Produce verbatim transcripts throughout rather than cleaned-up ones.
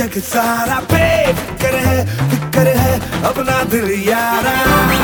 जग सारा बेफिक्र है, फिक्र है अपना दिल यारा।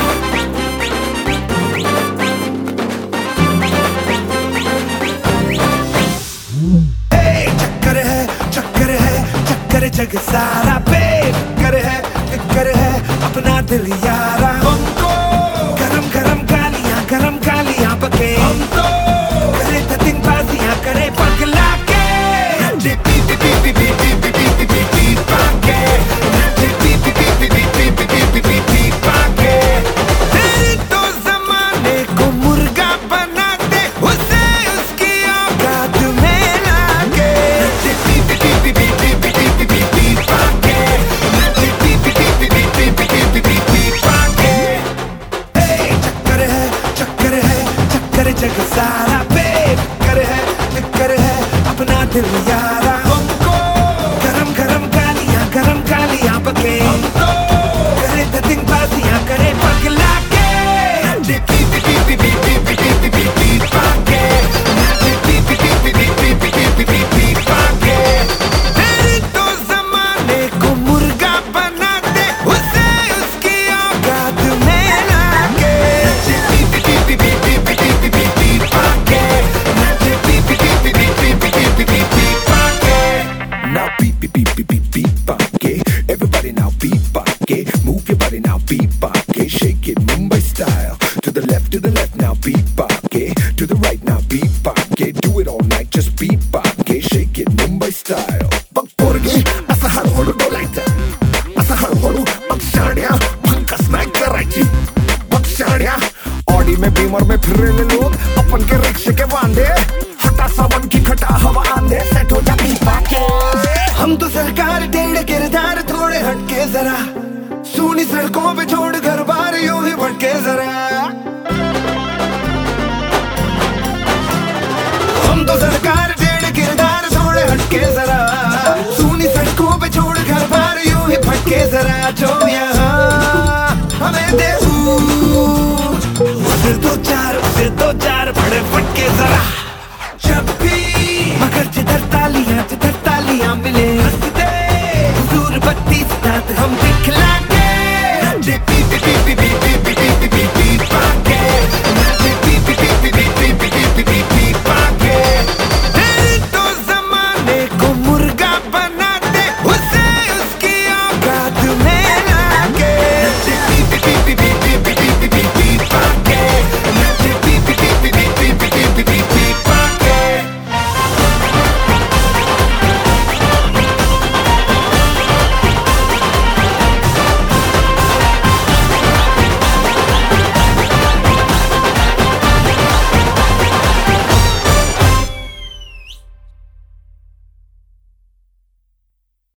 चक्कर है चक्कर है चक्कर जग सारा बेफिक्र है, फिक्र है अपना दिल यारा। हमको गरम गरम गालियां गरम गालियां बके, हमको करे धतिंगबाजियां करे पगला के। नचे पी पी पी पी पी पी पी पी पी पी पी पाके, नचे पी पी पी पी पी पी पी पी पी पी पी पाके। तेरी तो ज़माने को मुर्गा बना दे, उसे उसकी औकात में लाके। नचे पी पी पी पी पी पी पी पी पी पी पाके, नचे पी पी पी पी पी पी पी पी पी पी पी पाके। चक्कर है चक्कर है चक्कर जग सारा बेफिक्र है, फिक्र है अपना दिल यारा। हमको गरम गरम गालियां गरम गालियां बके, हमको करे धतिंगबाजियां करे पगला के। नचे पी पी पी पी पी पी पी पी पी पी पी पाके, नचे पी पी पी पी पी पी पी पी पी पी पी पाके। तेरी तो ज़माने को मुर्गा बना दे, उसे उसकी औकात में लाके। नचे पी पी पी पी पी पी पी पी पी पी पाके, नचे पी पी पी पी पी पी पी पी पी पी पी पाके। Now beep beep beep beep beep beep pake. Everybody now beep pake. Move your body now beep pake. Shake it Mumbai style. To the left, to the left now beep pake. To the right now beep pake. Do it all night just beep pake. Shake it Mumbai style. Bak porge asa हळूहळू डोलायचं, asa हळूहळू बघ शाण्या भंकस नाही करायची. बघ शाण्या Audi में Beamer में फिरलेले लोग अपन के रिक्शे के वांदे, हटा सावन की खटा हवा आंधे सेट हो जा beep pake. हम तो सरकार टेढ़े किरदार थोड़े हटके जरा, सूनी सड़कों पे छोड़ घर बार यूं ही भटके जरा। हम तो सरकार टेढ़े किरदार थोड़े हटके जरा, सूनी सड़कों पे छोड़ घर बार यूं ही भटके जरा। जो यहाँ